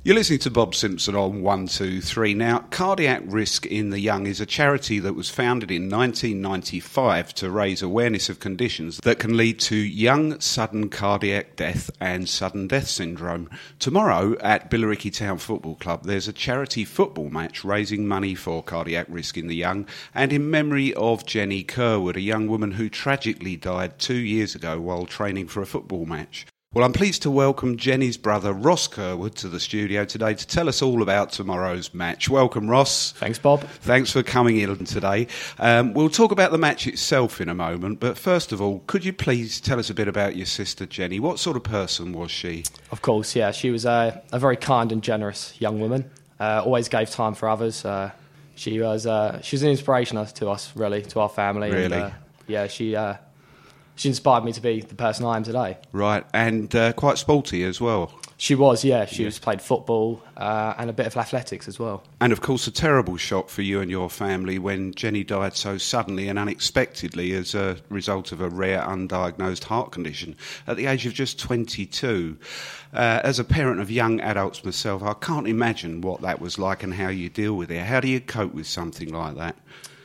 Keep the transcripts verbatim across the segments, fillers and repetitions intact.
You're listening to Bob Simpson on one two three. Now, Cardiac Risk in the Young is a charity that was founded in nineteen ninety-five to raise awareness of conditions that can lead to young, sudden cardiac death and sudden death syndrome. Tomorrow at Billericay Town Football Club, there's a charity football match raising money for cardiac risk in the young and in memory of Jenny Kerwood, a young woman who tragically died two years ago while training for a football match. Well, I'm pleased to welcome Jenny's brother, Ross Kerwood, to the studio today to tell us all about tomorrow's match. Welcome, Ross. Thanks, Bob. Thanks for coming in today. Um, we'll talk about the match itself in a moment, but first of all, could you please tell us a bit about your sister, Jenny? What sort of person was she? Of course, yeah. She was a, a very kind and generous young woman. Uh, always gave time for others. Uh, she was uh, she was an inspiration to us, really, to our family. Really? And, uh, yeah, she... Uh, She inspired me to be the person I am today. Right, and uh, quite sporty as well. She was, yeah. She yeah. was played football uh, and a bit of athletics as well. And of course, a terrible shock for you and your family when Jenny died so suddenly and unexpectedly as a result of a rare undiagnosed heart condition at the age of just twenty-two. Uh, as a parent of young adults myself, I can't imagine what that was like and how you deal with it. How do you cope with something like that?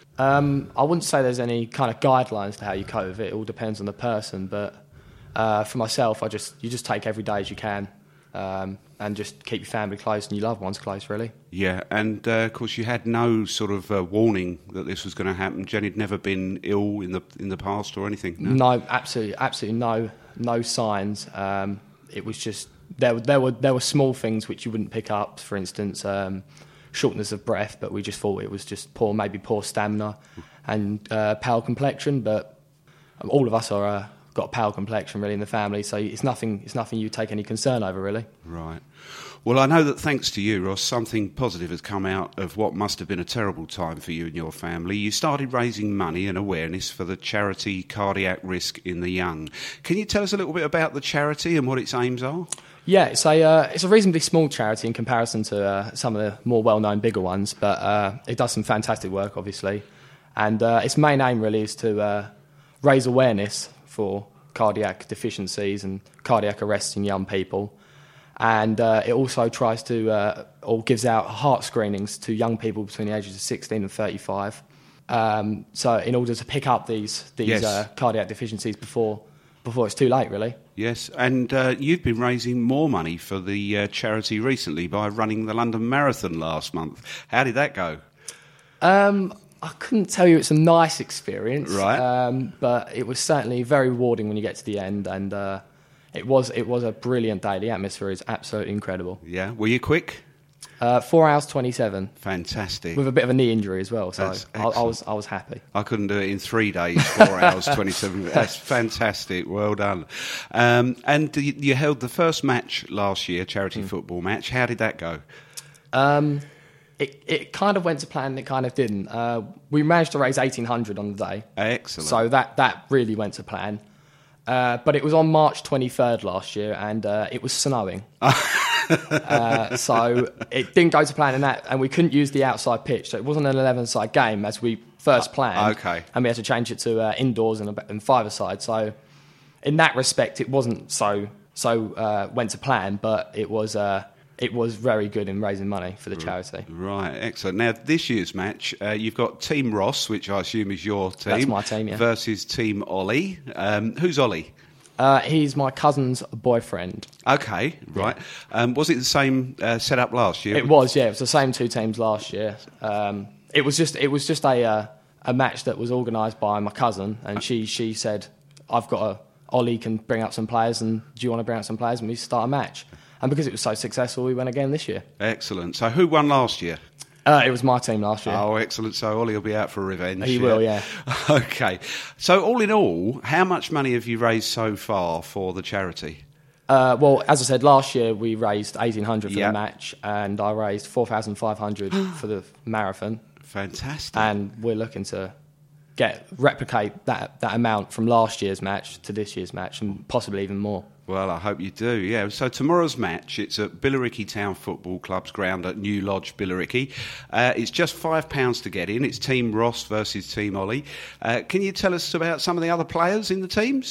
Um, I wouldn't say there's any kind of guidelines to how you cope with it. It all depends on the person. But uh, for myself, I just you just take every day as you can, um, and just keep your family close and your loved ones close, really. Yeah, and uh, of course you had no sort of uh, warning that this was going to happen. Jenny'd never been ill in the in the past or anything. No, no absolutely, absolutely no no signs. Um, it was just there. There were there were small things which you wouldn't pick up. For instance. Um, shortness of breath, but we just thought it was just poor, maybe poor stamina and uh, pale complexion. But all of us are uh, got a pale complexion really in the family, so it's nothing. It's nothing you take any concern over, really. Right. Well, I know that thanks to you, Ross, something positive has come out of what must have been a terrible time for you and your family. You started raising money and awareness for the charity Cardiac Risk in the Young. Can you tell us a little bit about the charity and what its aims are? Yeah, it's a uh, it's a reasonably small charity in comparison to uh, some of the more well-known bigger ones, but uh, it does some fantastic work, obviously. And uh, its main aim really is to uh, raise awareness for cardiac deficiencies and cardiac arrests in young people. And uh, it also tries to, uh, or gives out heart screenings to young people between the ages of sixteen and thirty-five. Um, so in order to pick up these these yes. uh, cardiac deficiencies before before it's too late, really. Yes, and uh, you've been raising more money for the uh, charity recently by running the London Marathon last month. How did that go? Um, I couldn't tell you it's a nice experience, right? Um, but it was certainly very rewarding when you get to the end, and uh, it was it was a brilliant day. The atmosphere is absolutely incredible. Yeah, were you quick? Uh, four hours twenty-seven. Fantastic. With a bit of a knee injury as well, so I, I was I was happy. I couldn't do it in three days. Four hours twenty-seven. That's fantastic. Well done. Um, and you, you held the first match last year, charity mm. football match. How did that go? Um, it it kind of went to plan. It kind of didn't. Uh, we managed to raise eighteen hundred on the day. Excellent. So that that really went to plan. Uh, but it was on March twenty-third last year, and uh, it was snowing. uh, so it didn't go to plan in that, and we couldn't use the outside pitch. So it wasn't an eleven-side game as we first planned. Okay. And we had to change it to uh, indoors and, and five-a-side. So in that respect, it wasn't so so uh, went to plan, but it was uh, it was very good in raising money for the charity. Right, excellent. Now, this year's match, uh, you've got Team Ross, which I assume is your team. That's my team, yeah. Versus Team Ollie. Um, who's Ollie? Uh, he's my cousin's boyfriend. Okay, right. Yeah. Um, was it the same uh, setup last year? It was, yeah. It was the same two teams last year. Um, it was just it was just a uh, a match that was organised by my cousin, and she she said, "I've got a Ollie can bring out some players, and do you want to bring out some players?" And we start a match. And because it was so successful, we went again this year. Excellent. So who won last year? Uh, it was my team last year. Oh, excellent. So Ollie will be out for revenge. He yeah? will, yeah. Okay. So all in all, how much money have you raised so far for the charity? Uh, well, as I said, last year we raised eighteen hundred for yep. the match, and I raised four thousand five hundred for the marathon. Fantastic. And we're looking to get replicate that, that amount from last year's match to this year's match, and possibly even more. Well, I hope you do, yeah. So tomorrow's match, it's at Billericay Town Football Club's ground at New Lodge, Billericay. Uh, it's just five pounds to get in. It's Team Ross versus Team Ollie. Uh, can you tell us about some of the other players in the teams?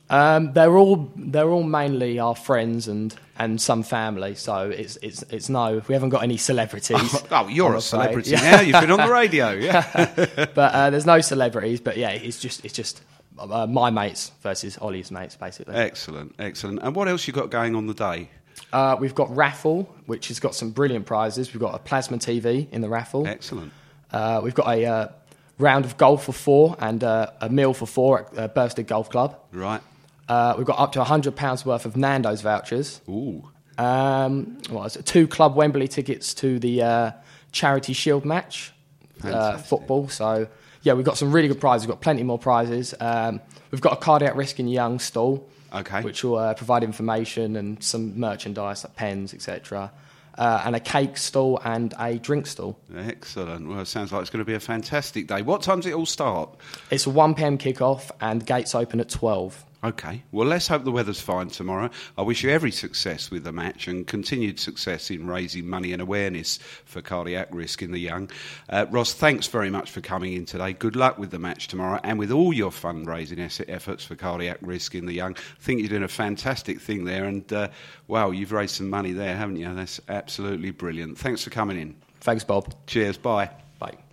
Um, they're all they're all mainly our friends and, and some family. So it's it's it's no, we haven't got any celebrities. Oh, you're a afraid. celebrity Yeah. now. You've been on the radio. Yeah. But uh, there's no celebrities. But yeah, it's just it's just uh, my mates versus Ollie's mates, basically. Excellent, excellent. And what else you got going on the day? Uh, we've got raffle, which has got some brilliant prizes. We've got a plasma T V in the raffle. Excellent. Uh, we've got a uh, round of golf for four and uh, a meal for four at uh, Bursted Golf Club. Right. Uh, we've got up to one hundred pounds worth of Nando's vouchers. Ooh. Um, what was it? Two Club Wembley tickets to the uh, Charity Shield match, uh, football. So, yeah, we've got some really good prizes. We've got plenty more prizes. Um, we've got a cardiac risk in young stall, Okay. which will uh, provide information and some merchandise like pens, et cetera. Uh, and a cake stall and a drink stall. Excellent. Well, it sounds like it's going to be a fantastic day. What time does it all start? It's a one p.m. kick-off and gates open at twelve. Okay. Well, let's hope the weather's fine tomorrow. I wish you every success with the match and continued success in raising money and awareness for cardiac risk in the young. Uh, Ross, thanks very much for coming in today. Good luck with the match tomorrow and with all your fundraising es- efforts for cardiac risk in the young. I think you're doing a fantastic thing there. And, uh, wow, you've raised some money there, haven't you? That's absolutely brilliant. Thanks for coming in. Thanks, Bob. Cheers. Bye. Bye.